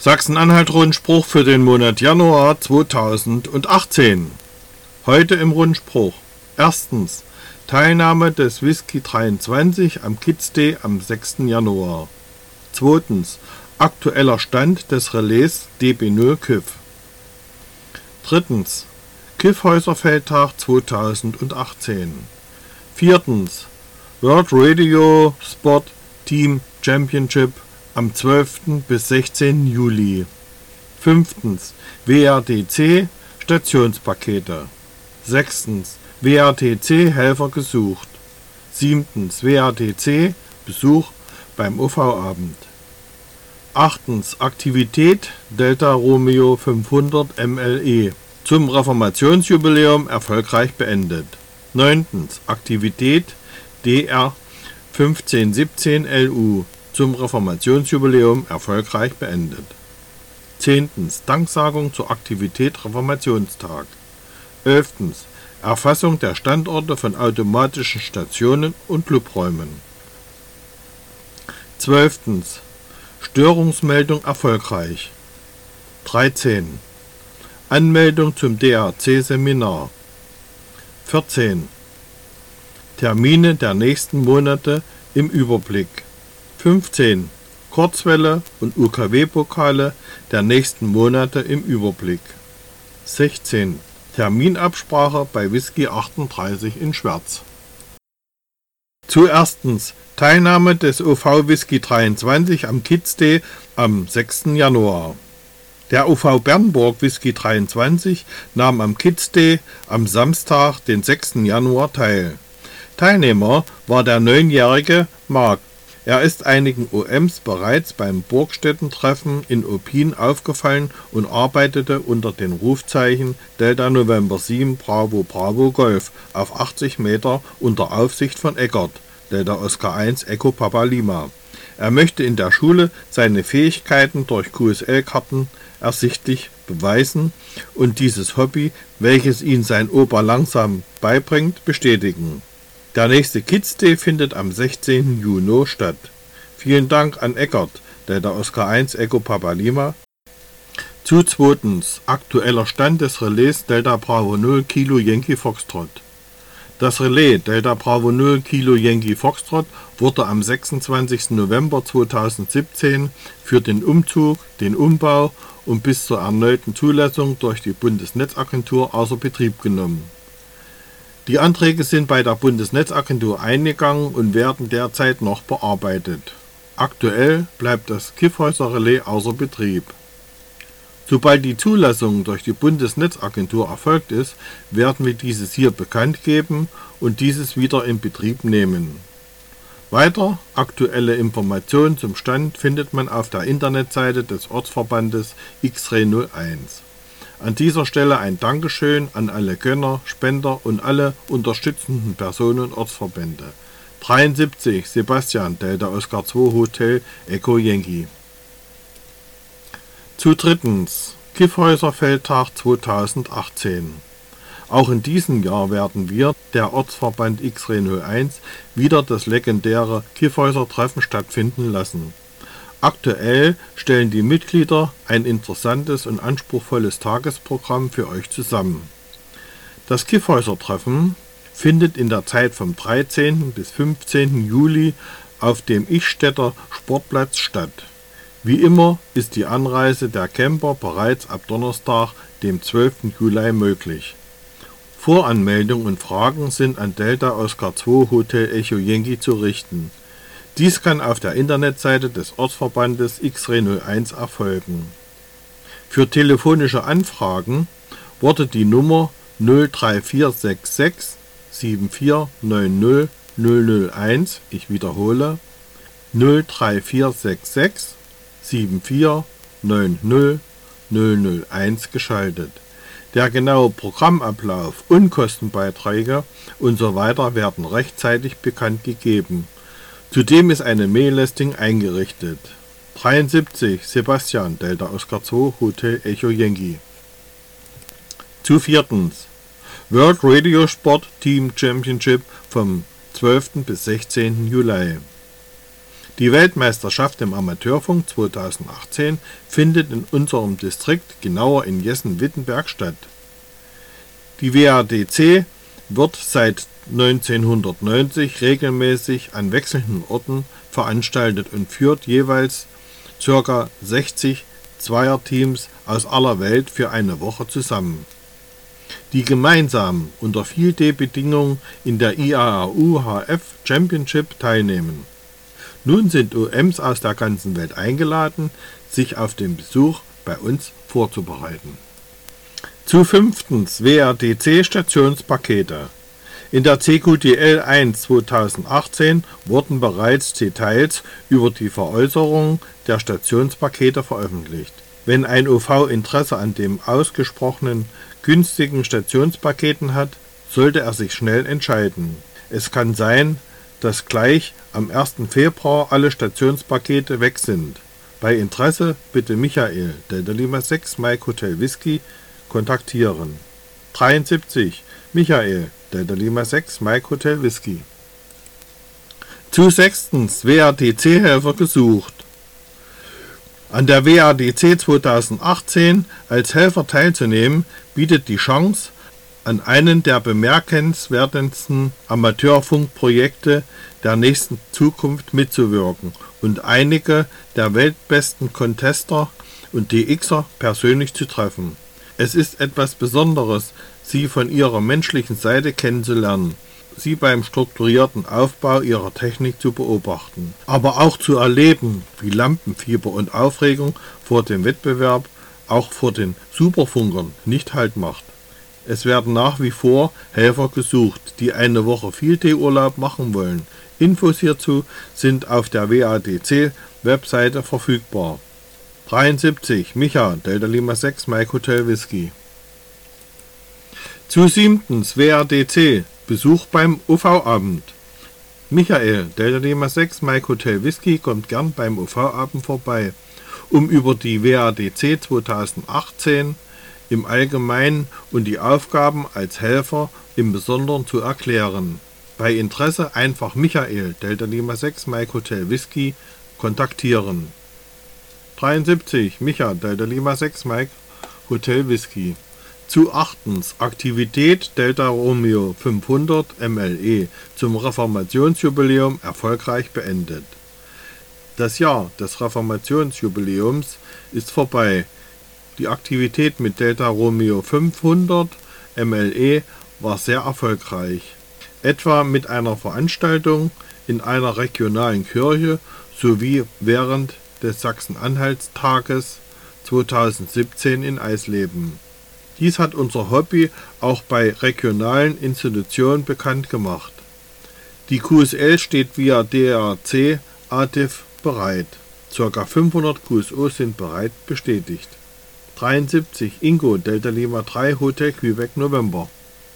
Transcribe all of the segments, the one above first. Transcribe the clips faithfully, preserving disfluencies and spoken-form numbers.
Sachsen-Anhalt-Rundspruch für den Monat Januar zweitausendachtzehn. Heute im Rundspruch. Erstens. Teilnahme des Whisky dreiundzwanzig am Kids Day am sechsten Januar. Zweitens. Aktueller Stand des Relais D B null Kiff. Drittens. Kiffhäuser-Feldtag zweitausendachtzehn. Viertens. World Radio Sport Team Championship am zwölften bis sechzehnten Juli. Fünftens. W R D C Stationspakete. Sechstens. W R T C Helfer gesucht. Siebtens. W R T C Besuch beim O V-Abend. Achtens. Aktivität Delta Romeo fünfhundert M L E zum Reformationsjubiläum erfolgreich beendet. Neuntens. Aktivität D R fünfzehn siebzehn L U zum Reformationsjubiläum erfolgreich beendet. Zehntens. Danksagung zur Aktivität Reformationstag. Elftens. Erfassung der Standorte von automatischen Stationen und Clubräumen. Zwölftens. Störungsmeldung erfolgreich. dreizehn. Anmeldung zum D R C-Seminar. vierzehn. Termine der nächsten Monate im Überblick. fünfzehn. Kurzwelle und U K W-Pokale der nächsten Monate im Überblick. sechzehn. Terminabsprache bei Whisky achtunddreißig in Schwärz. Zuerstens. Teilnahme des O V Whisky dreiundzwanzig am Kids Day am sechsten Januar. Der O V Bernburg Whisky dreiundzwanzig nahm am Kids Day am Samstag, den sechsten Januar teil. Teilnehmer war der neunjährige Marc. Er ist einigen O Ms bereits beim Burgstätten-Treffen in Opin aufgefallen und arbeitete unter den Rufzeichen Delta November sieben Bravo Bravo Golf auf achtzig Meter unter Aufsicht von Eckert, Delta Oscar eins Echo Papa Lima. Er möchte in der Schule seine Fähigkeiten durch Q S L-Karten ersichtlich beweisen und dieses Hobby, welches ihn sein Opa langsam beibringt, bestätigen. Der nächste Kids Day findet am sechzehnten Juni statt. Vielen Dank an Eckert, Delta Oscar eins Echo Papa Lima. Zu zweitens. Aktueller Stand des Relais Delta Bravo null Kilo Yankee Foxtrot. Das Relais Delta Bravo null Kilo Yankee Foxtrot wurde am sechsundzwanzigsten November zweitausendsiebzehn für den Umzug, den Umbau und bis zur erneuten Zulassung durch die Bundesnetzagentur außer Betrieb genommen. Die Anträge sind bei der Bundesnetzagentur eingegangen und werden derzeit noch bearbeitet. Aktuell bleibt das Kiffhäuser-Relais außer Betrieb. Sobald die Zulassung durch die Bundesnetzagentur erfolgt ist, werden wir dieses hier bekannt geben und dieses wieder in Betrieb nehmen. Weiter aktuelle Informationen zum Stand findet man auf der Internetseite des Ortsverbandes X-Ray null eins. An dieser Stelle ein Dankeschön an alle Gönner, Spender und alle unterstützenden Personen und Ortsverbände. dreiundsiebzig Sebastian Delta Oscar zwei Hotel Echo Yankee. Zu drittens. Kiffhäuser-Feldtag zweitausendachtzehn. Auch in diesem Jahr werden wir, der Ortsverband X-Ray null eins, wieder das legendäre Kiffhäuser-Treffen stattfinden lassen. Aktuell stellen die Mitglieder ein interessantes und anspruchsvolles Tagesprogramm für euch zusammen. Das Kiffhäuser-Treffen findet in der Zeit vom dreizehnten bis fünfzehnten Juli auf dem Ichstätter Sportplatz statt. Wie immer ist die Anreise der Camper bereits ab Donnerstag, dem zwölften Juli möglich. Voranmeldung und Fragen sind an Delta Oscar zwei Hotel Echo Yankee zu richten. Dies kann auf der Internetseite des Ortsverbandes X-Ray null eins erfolgen. Für telefonische Anfragen wurde die Nummer null drei vier sechs sechs sieben vier neun null null null eins, ich wiederhole, null drei vier sechs sechs sieben vier neun null null null eins geschaltet. Der genaue Programmablauf, Unkostenbeiträge usw. werden rechtzeitig bekannt gegeben. Zudem ist eine Mail-Listing eingerichtet. dreiundsiebzig Sebastian Delta Oscar zwei Hotel Echo Yankee. Zu viertens. World Radio Sport Team Championship vom zwölften bis sechzehnten Juli. Die Weltmeisterschaft im Amateurfunk zweitausendachtzehn findet in unserem Distrikt, genauer in Jessen-Wittenberg, statt. Die W A D C wird seit neunzehnhundertneunzig regelmäßig an wechselnden Orten veranstaltet und führt jeweils ca. sechzig Zweierteams aus aller Welt für eine Woche zusammen, die gemeinsam unter vier D Bedingungen in der I A A U H F Championship teilnehmen. Nun sind O Ms aus der ganzen Welt eingeladen, sich auf den Besuch bei uns vorzubereiten. Zu fünftens W A D C Stationspakete. In der C Q D L eins zweitausendachtzehn wurden bereits Details über die Veräußerung der Stationspakete veröffentlicht. Wenn ein O V Interesse an den ausgesprochenen günstigen Stationspaketen hat, sollte er sich schnell entscheiden. Es kann sein, dass gleich am ersten Februar alle Stationspakete weg sind. Bei Interesse bitte Michael, Delta Lima sechs Mike Hotel Whisky, kontaktieren. dreiundsiebzig Michael, Delta Lima sechs Mike Hotel Whisky. Zu sechstens W A D C-Helfer gesucht. An der W A D C zweitausendachtzehn als Helfer teilzunehmen, bietet die Chance, an einem der bemerkenswertesten Amateurfunkprojekte der nächsten Zukunft mitzuwirken und einige der weltbesten Contester und D Xer persönlich zu treffen. Es ist etwas Besonderes, sie von ihrer menschlichen Seite kennenzulernen, sie beim strukturierten Aufbau ihrer Technik zu beobachten, aber auch zu erleben, wie Lampenfieber und Aufregung vor dem Wettbewerb auch vor den Superfunkern nicht Halt macht. Es werden nach wie vor Helfer gesucht, die eine Woche Field Day Urlaub machen wollen. Infos hierzu sind auf der W A D C-Webseite verfügbar. dreiundsiebzig Micha, Delta Lima sechs Mike Hotel Whisky. Zu siebtens W A D C Besuch beim O V-Abend. Michael, Delta Lima sechs Mike Hotel Whisky, kommt gern beim O V-Abend vorbei, um über die W A D C zweitausendachtzehn im Allgemeinen und die Aufgaben als Helfer im Besonderen zu erklären. Bei Interesse einfach Michael, Delta Lima sechs Mike Hotel Whisky, kontaktieren. dreiundsiebzig Micha, Delta Lima sechs Mike Hotel Whisky. Zu achtens Aktivität Delta Romeo fünfhundert M L E zum Reformationsjubiläum erfolgreich beendet. Das Jahr des Reformationsjubiläums ist vorbei. Die Aktivität mit Delta Romeo fünfhundert M L E war sehr erfolgreich, etwa mit einer Veranstaltung in einer regionalen Kirche sowie während des Sachsen-Anhalts-Tages zweitausendsiebzehn in Eisleben. Dies hat unser Hobby auch bei regionalen Institutionen bekannt gemacht. Die Q S L steht via D R C A D I F bereit. Ca. fünfhundert Q S Os sind bereit bestätigt. dreiundsiebzig Ingo, Delta Lima drei Hotel Quebec November.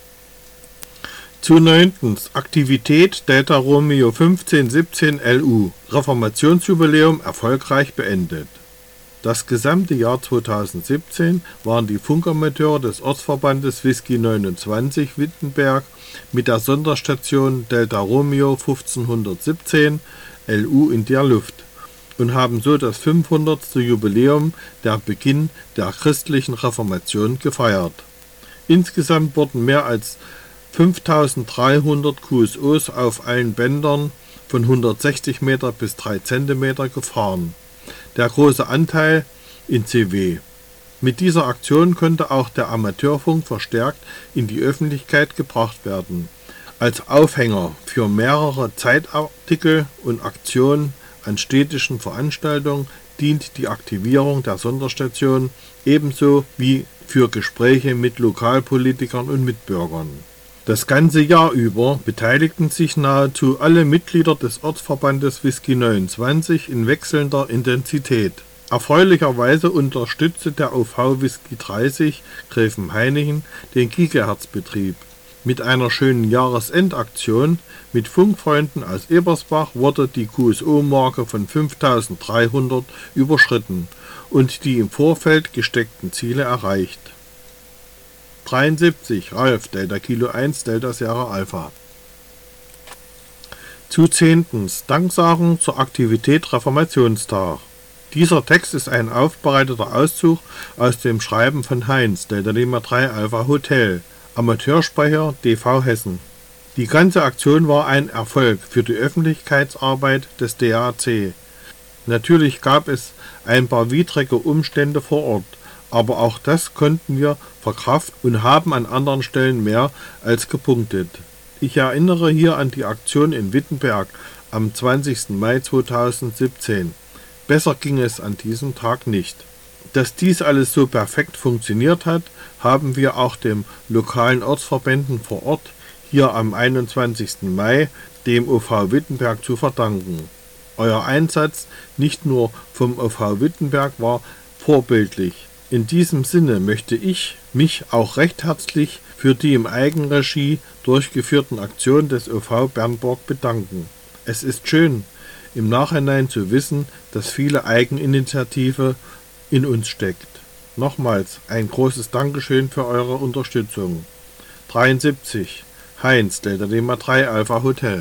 Zu neuntens Aktivität Delta Romeo fünfzehn siebzehn L U Reformationsjubiläum erfolgreich beendet. Das gesamte Jahr zweitausendsiebzehn waren die Funkamateure des Ortsverbandes Whisky neunundzwanzig Wittenberg mit der Sonderstation Delta Romeo fünfzehnhundertsiebzehn L U in der Luft und haben so das fünfhundertste Jubiläum der Beginn der christlichen Reformation gefeiert. Insgesamt wurden mehr als fünftausenddreihundert Q S Os auf allen Bändern von hundertsechzig Meter bis drei Zentimeter gefahren. Der große Anteil in C W. Mit dieser Aktion konnte auch der Amateurfunk verstärkt in die Öffentlichkeit gebracht werden. Als Aufhänger für mehrere Zeitartikel und Aktionen an städtischen Veranstaltungen dient die Aktivierung der Sonderstation ebenso wie für Gespräche mit Lokalpolitikern und Mitbürgern. Das ganze Jahr über beteiligten sich nahezu alle Mitglieder des Ortsverbandes Whisky neunundzwanzig in wechselnder Intensität. Erfreulicherweise unterstützte der O V Whisky dreißig Gräfenhainichen den Gigahertz-Betrieb. Mit einer schönen Jahresendaktion mit Funkfreunden aus Ebersbach wurde die Q S O-Marke von fünftausenddreihundert überschritten und die im Vorfeld gesteckten Ziele erreicht. dreiundsiebzig Ralf, Delta Kilo eins Delta Sierra Alpha. Zu zehntens. Danksagung zur Aktivität Reformationstag. Dieser Text ist ein aufbereiteter Auszug aus dem Schreiben von Heinz, Delta Lima drei Alpha Hotel, Amateursprecher D V Hessen. Die ganze Aktion war ein Erfolg für die Öffentlichkeitsarbeit des D A C. Natürlich gab es ein paar widrige Umstände vor Ort, aber auch das konnten wir verkraften und haben an anderen Stellen mehr als gepunktet. Ich erinnere hier an die Aktion in Wittenberg am zwanzigsten Mai zweitausendsiebzehn. Besser ging es an diesem Tag nicht. Dass dies alles so perfekt funktioniert hat, haben wir auch den lokalen Ortsverbänden vor Ort hier am einundzwanzigsten Mai, dem O V Wittenberg, zu verdanken. Euer Einsatz, nicht nur vom O V Wittenberg, war vorbildlich. In diesem Sinne möchte ich mich auch recht herzlich für die im Eigenregie durchgeführten Aktionen des O V Bernburg bedanken. Es ist schön, im Nachhinein zu wissen, dass viele Eigeninitiative in uns steckt. Nochmals ein großes Dankeschön für eure Unterstützung. dreiundsiebzig. Heinz, Delta Lima drei Alpha Hotel.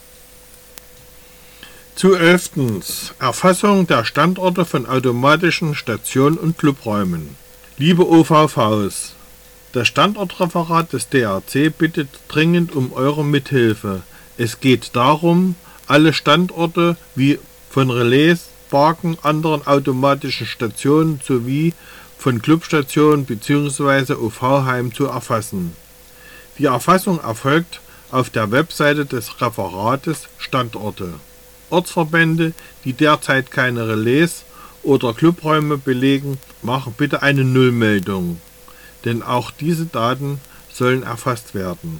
Zu elftens. Erfassung der Standorte von automatischen Stationen und Clubräumen. Liebe O V Vs, das Standortreferat des D A C bittet dringend um eure Mithilfe. Es geht darum, alle Standorte wie von Relais, Parken, anderen automatischen Stationen sowie von Clubstationen bzw. O V-Heim zu erfassen. Die Erfassung erfolgt auf der Webseite des Referates Standorte. Ortsverbände, die derzeit keine Relais oder Clubräume belegen, machen bitte eine Nullmeldung, denn auch diese Daten sollen erfasst werden.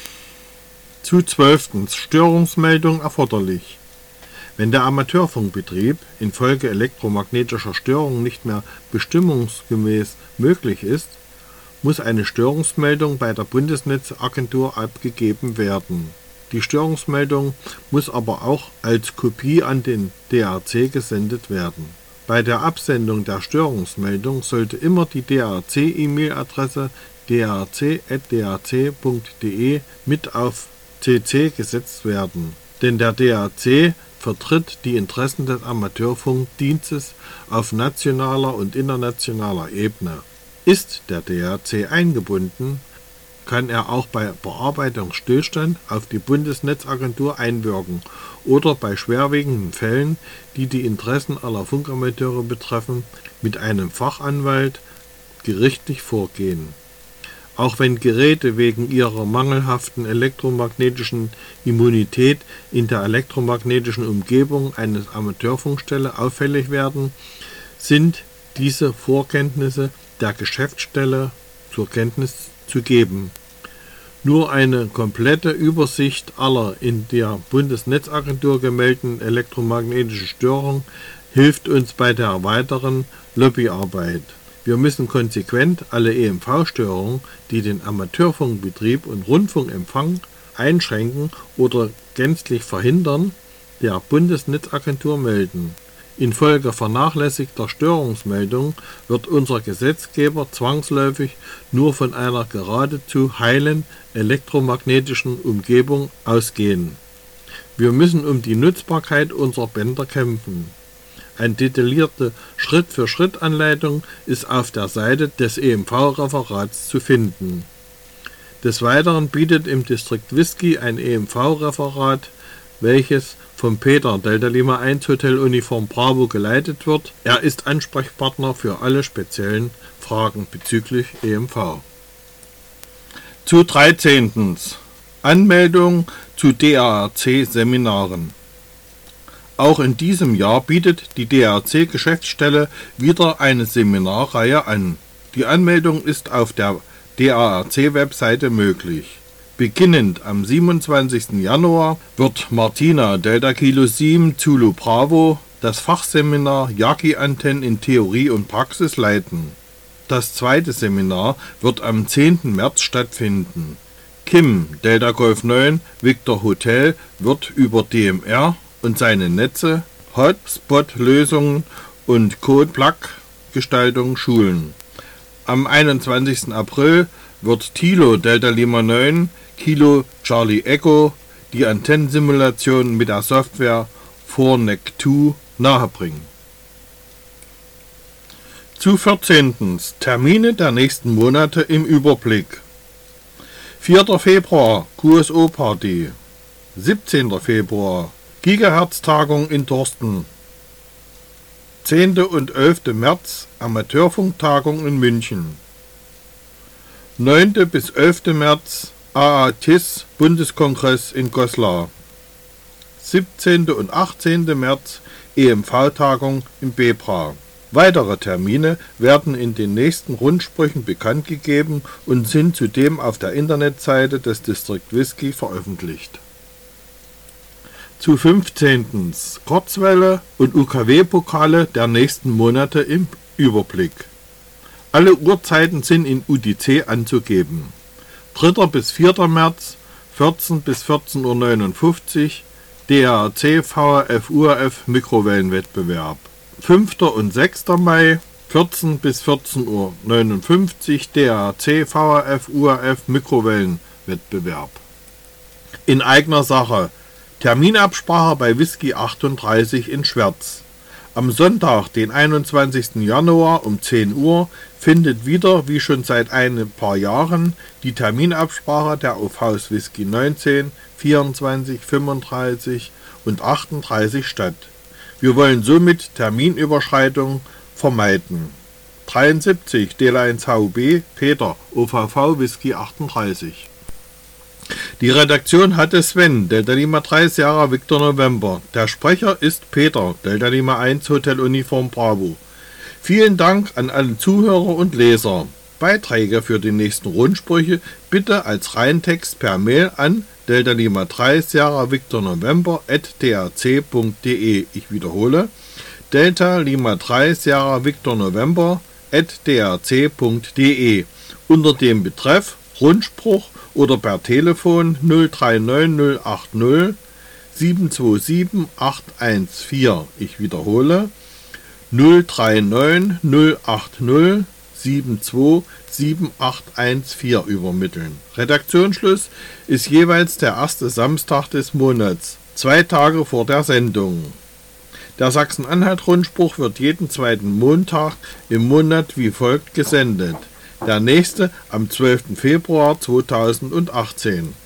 Zu zwölftens. Störungsmeldung erforderlich. Wenn der Amateurfunkbetrieb infolge elektromagnetischer Störungen nicht mehr bestimmungsgemäß möglich ist, muss eine Störungsmeldung bei der Bundesnetzagentur abgegeben werden. Die Störungsmeldung muss aber auch als Kopie an den D A C gesendet werden. Bei der Absendung der Störungsmeldung sollte immer die D A C-E-Mail-Adresse d a c at d a c punkt d e mit auf C C gesetzt werden, denn der D A C vertritt die Interessen des Amateurfunkdienstes auf nationaler und internationaler Ebene. Ist der D A C eingebunden, kann er auch bei Bearbeitungsstillstand auf die Bundesnetzagentur einwirken oder bei schwerwiegenden Fällen, die die Interessen aller Funkamateure betreffen, mit einem Fachanwalt gerichtlich vorgehen. Auch wenn Geräte wegen ihrer mangelhaften elektromagnetischen Immunität in der elektromagnetischen Umgebung eines Amateurfunkstelle auffällig werden, sind diese Vorkenntnisse der Geschäftsstelle zur Kenntnis zu geben. Nur eine komplette Übersicht aller in der Bundesnetzagentur gemeldeten elektromagnetischen Störungen hilft uns bei der weiteren Lobbyarbeit. Wir müssen konsequent alle E M V-Störungen, die den Amateurfunkbetrieb und Rundfunkempfang einschränken oder gänzlich verhindern, der Bundesnetzagentur melden. Infolge vernachlässigter Störungsmeldung wird unser Gesetzgeber zwangsläufig nur von einer geradezu heilen elektromagnetischen Umgebung ausgehen. Wir müssen um die Nutzbarkeit unserer Bänder kämpfen. Eine detaillierte Schritt-für-Schritt-Anleitung ist auf der Seite des E M V-Referats zu finden. Des Weiteren bietet im Distrikt Whisky ein E M V-Referat, welches vom Peter Delta Lima eins Hotel Uniform Bravo geleitet wird. Er ist Ansprechpartner für alle speziellen Fragen bezüglich E M V. Zu dreizehntens. Anmeldung zu D A C-Seminaren. Auch in diesem Jahr bietet die D A C-Geschäftsstelle wieder eine Seminarreihe an. Die Anmeldung ist auf der D A C-Webseite möglich. Beginnend am siebenundzwanzigsten Januar wird Martina Delta Kilo sieben Zulu Bravo das Fachseminar Yagi-Antennen in Theorie und Praxis leiten. Das zweite Seminar wird am zehnten März stattfinden. Kim Delta Golf neun Victor Hotel wird über D M R und seine Netze, Hotspot-Lösungen und Code-Plug-Gestaltung schulen. Am einundzwanzigsten April wird Thilo Delta Lima neun Kilo Charlie Echo die Antennensimulation mit der Software four N E C zwei nahebringen. Zu vierzehntens. Termine der nächsten Monate im Überblick. vierter Februar Q S O-Party. siebzehnter Februar Gigahertz-Tagung in Dorsten. zehnten und elften März Amateurfunk-Tagung in München. neunten bis elften März A A T I S Bundeskongress in Goslar. siebzehnten und achtzehnten März E M V-Tagung in Bebra. Weitere Termine werden in den nächsten Rundsprüchen bekannt gegeben und sind zudem auf der Internetseite des District Whisky veröffentlicht. Zu fünfzehnten. Kurzwelle und U K W-Pokale der nächsten Monate im Überblick. Alle Uhrzeiten sind in U D C anzugeben. dritter bis vierter März, vierzehn bis vierzehn Uhr neunundfünfzig, D R A C V H F U H F Mikrowellenwettbewerb. fünfter und sechster Mai, vierzehn bis vierzehn Uhr neunundfünfzig, D R A C V H F U H F Mikrowellenwettbewerb. In eigener Sache. Terminabsprache bei Whisky achtunddreißig in Schwerz. Am Sonntag, den einundzwanzigsten Januar um zehn Uhr, findet wieder, wie schon seit ein paar Jahren, die Terminabsprache der O Vs Whisky neunzehn, vierundzwanzig, fünfunddreißig und achtunddreißig statt. Wir wollen somit Terminüberschreitungen vermeiden. dreiundsiebzig D L eins H U B Peter O V V Whisky achtunddreißig. Die Redaktion hatte Sven, Delta Lima drei Sierra Victor November. Der Sprecher ist Peter, Delta Lima eins Hotel Uniform Bravo. Vielen Dank an alle Zuhörer und Leser. Beiträge für die nächsten Rundsprüche bitte als Reintext per Mail an Delta Lima drei Sierra Victor November at d r c punkt d e. Ich wiederhole, Delta Lima drei Sierra Victor November at d r c punkt d e unter dem Betreff Rundspruch oder per Telefon null drei neun null acht null sieben zwei sieben acht eins vier. Ich wiederhole, null drei neun null acht null sieben zwei sieben acht eins vier übermitteln. Redaktionsschluss ist jeweils der erste Samstag des Monats, zwei Tage vor der Sendung. Der Sachsen-Anhalt-Rundspruch wird jeden zweiten Montag im Monat wie folgt gesendet. Der nächste am zwölften Februar zweitausendachtzehn.